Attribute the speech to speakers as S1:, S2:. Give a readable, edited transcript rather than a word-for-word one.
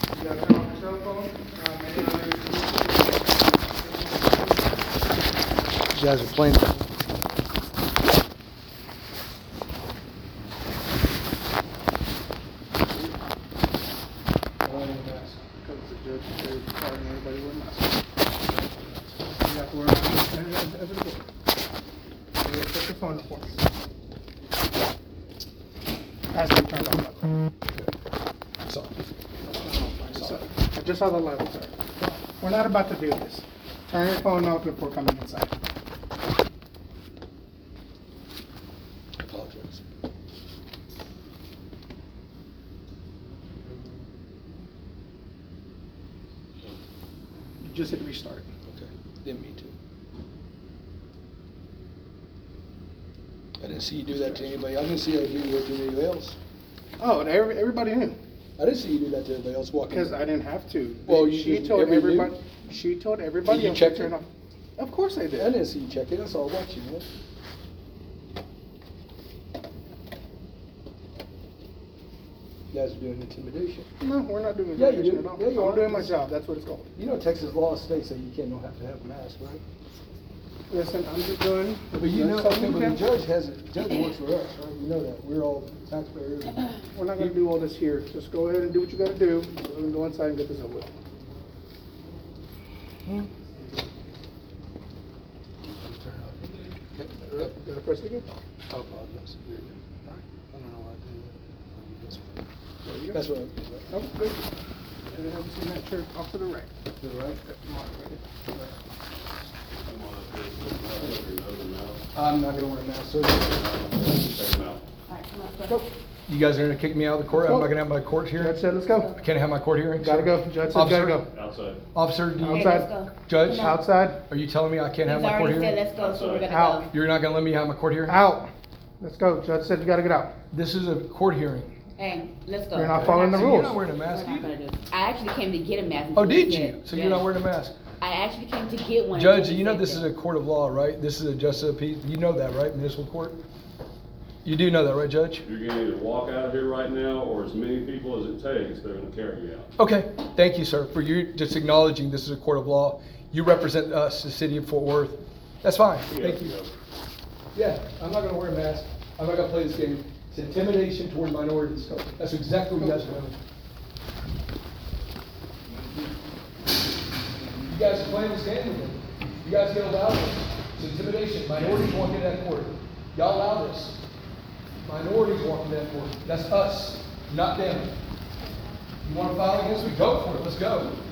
S1: You gotta turn off your cell phone. Any other-
S2: You guys are playing.
S1: Because the judge is requiring everybody wear masks. You have to wear a mask as a board. Put your phone up for me. Has to be turned off.
S2: So,
S1: I just saw the level, sir. We're not about to do this. Turn your phone off before coming inside.
S2: I apologize.
S1: You just hit restart.
S2: Okay, didn't mean to. I didn't see you do that to anybody. I didn't see you do that to anybody else.
S1: Oh, and everybody knew.
S2: I didn't see you do that to anybody else walking.
S1: Because I didn't have to.
S2: Well,
S1: She told
S2: everybody
S1: everybody.
S2: knew?
S1: She told everybody
S2: Did you
S1: else
S2: check
S1: to turn
S2: it?
S1: off. Of course I
S2: I
S1: did.
S2: didn't see you check it. I saw watching it. You guys are doing intimidation.
S1: No, we're not doing
S2: Yeah, you
S1: intimidation
S2: do.
S1: at all.
S2: Yeah, you
S1: I'm
S2: are.
S1: doing my job. That's what it's called.
S2: You know Texas law states that you can't don't have to have a mask, right?
S1: Listen, I'm just doing.
S2: But you know,
S1: that's
S2: but
S1: all
S2: the
S1: we
S2: judge works for us, right? You know that. We're all taxpayers.
S1: We're not gonna do all this here. Just go ahead and do what you gotta do. We're gonna go inside and get this over with. Gotta press it again?
S2: I apologize. I don't know why I did that.
S1: There you go.
S2: That's what I did.
S1: Nope, good. And have you seen that chair off to the right?
S2: To the right? I'm not gonna wear a mask, so.
S1: Go.
S2: You guys are gonna kick me out of the court? I'm not gonna have my court hearing?
S1: Judge said, let's go.
S2: I can't have my court hearing?
S1: Gotta go. Judge said, gotta go.
S3: Outside.
S2: Officer, do you,
S1: Outside.
S4: let's go.
S2: Judge,
S4: No.
S1: Outside,
S2: are you telling me I can't have
S4: He's
S2: my court
S4: already said,
S2: hearing?
S4: let's go, so we're gonna
S1: Out.
S4: go.
S2: You're not gonna let me have my court hearing?
S1: out. Let's go. Judge said you gotta get out.
S2: This is a court hearing.
S4: Hey, let's go.
S1: You're not
S4: We're
S1: following the
S2: So
S1: rules.
S2: you're not wearing a
S4: We're
S2: mask
S4: not
S2: either?
S4: gonna do it. I actually came to get a mask.
S2: Oh,
S4: until
S2: did
S4: he
S2: you?
S4: said-
S2: So you're
S4: yes.
S2: not wearing a mask?
S4: I actually came to get one.
S2: Judge,
S4: until he
S2: you know
S4: said
S2: this is
S4: that.
S2: a court of law, right? This is a justice of peace. You know that, right? Municipal court? You do know that, right, Judge?
S3: You're gonna either walk out of here right now, or as many people as it takes, they're gonna carry you out.
S2: Okay, thank you, sir, for you just acknowledging this is a court of law. You represent us, the city of Fort Worth. That's fine, thank you. Yeah, I'm not gonna wear a mask. I'm not gonna play this game. It's intimidation toward minorities. That's exactly what you guys are doing. You guys are playing this game with me. You guys get allowed this. It's intimidation. Minorities walk into that court. Y'all allow this. Minorities walk into that court. That's us, not them. You wanna file against me? Go for it, let's go.